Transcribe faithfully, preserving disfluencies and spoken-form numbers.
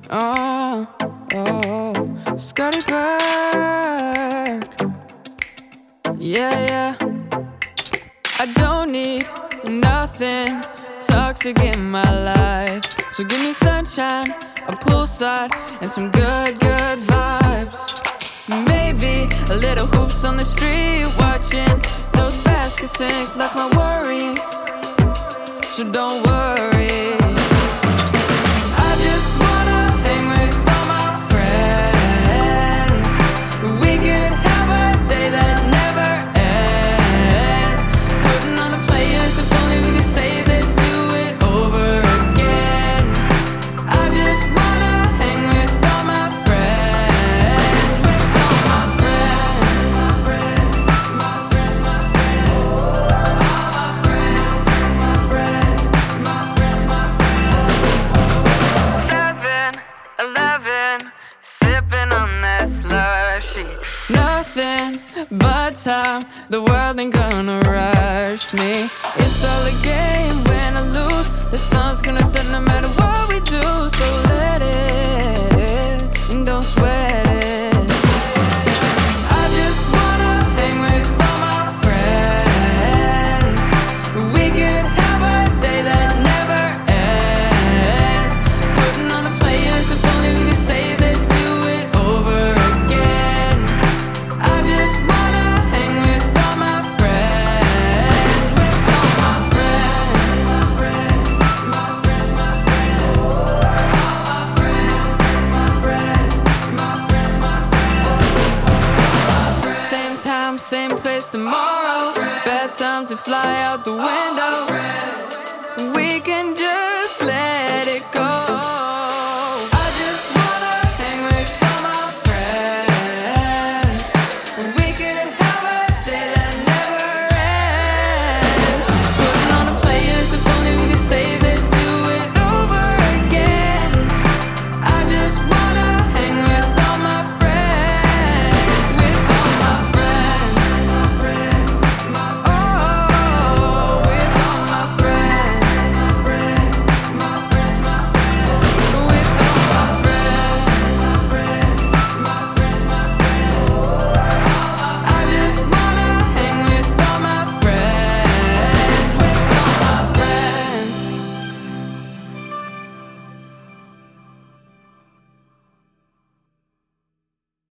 Oh, oh, Scotty back. Yeah, yeah. I don't need nothing toxic in my life. So give me sunshine, a poolside, and some good, good vibes. Maybe a little hoops on the street, watching those baskets sink like my worries. So don't worry. I just wanna hang with all my friends. We could have a day that never ends. Putting on the players, if only we could say this, do it over again. I just wanna hang with all my friends. With all my friends. My friends, my friends, my friends. All my friends, my friends, my friends, my friends. Seven, eleven, sipping on that slushy. Nothing but time, the world ain't gonna rush me. It's all a game, when I lose, the sun's gonna set no matter what we do. So let it, and don't sweat it. I just wanna hang with all my friends. We could have a day that never ends. Putting on the players, if only we could say this, do it over again. I just wanna hang with all my friends. With all my friends. My friends, my friends, my friends. All my friends, my friends, my friends, my friends. Same time, same place tomorrow. Bad times to fly out the window.